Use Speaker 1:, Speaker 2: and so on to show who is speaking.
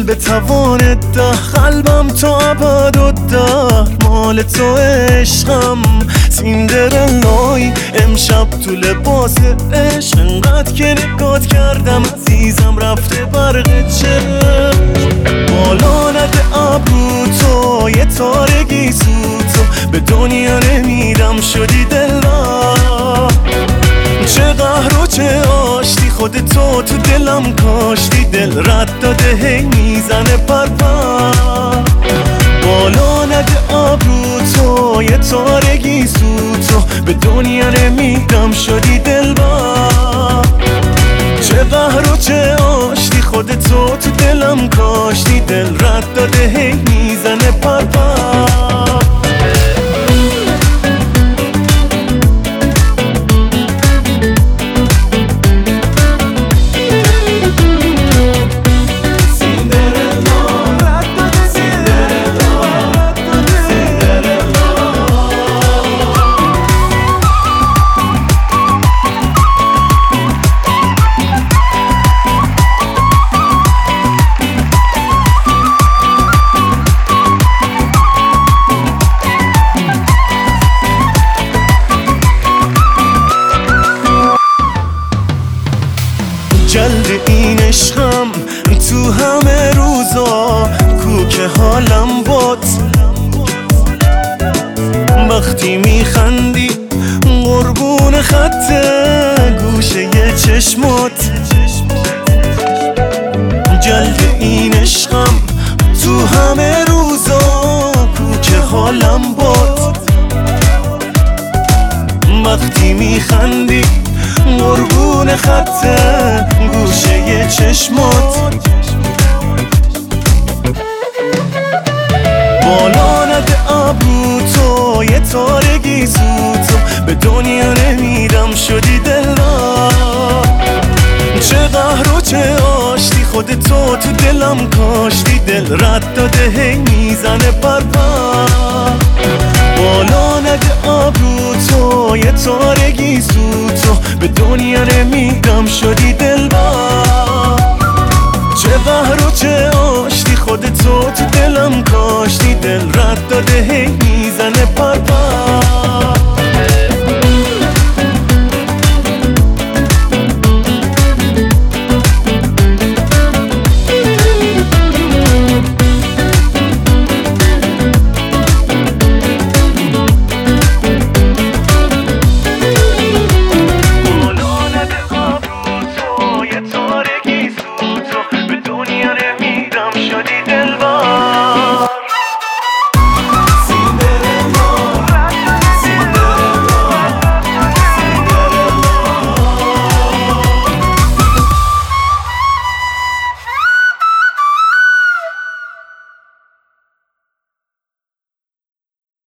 Speaker 1: به توانت ده، قلبم تا ابد و ده مال تو عشقم. سیندرلای امشب تو لباس عشق، انقدر که نگات کردم عزیزم رفته برق چشم. بالا نده ابرو تو یه تارگی سوتو، به دنیا نمیدم شدی دلم. چه قهر و چه آشتی خودتو تو دلم کاشتی، دل رد داده هی میزنه پرپر. بالا نده ابرو تو یه تارگی سوتو، به دنیا نمیدم شدی دلبر. چه قهر و چه آشتی خودتو تو دلم کاشتی، دل رد داده هی میزنه پرپر. جلد این عشقم تو همه روزا، کو که حالم باد. وقتی میخندی قربون خط گوشه چشمات. جلد این عشقم تو همه روزا، کو که حالم باد. وقتی میخندی قربون خط گوشه چشمات. بالا نده ابرو تو یه تارگی سوتو، به دنیا نمیدم شدی دلم. چه قهر و چه آشتی خودتو تو دلم کاشتی، دل رد داده هی میزنه پرپر. بالا نده ابرو تو یه تارگی سوتو، به دنیا نمیدم شدی دلبر. چه قهر و چه آشتی خودتو تو دلم کاشتی، دل رد داده هی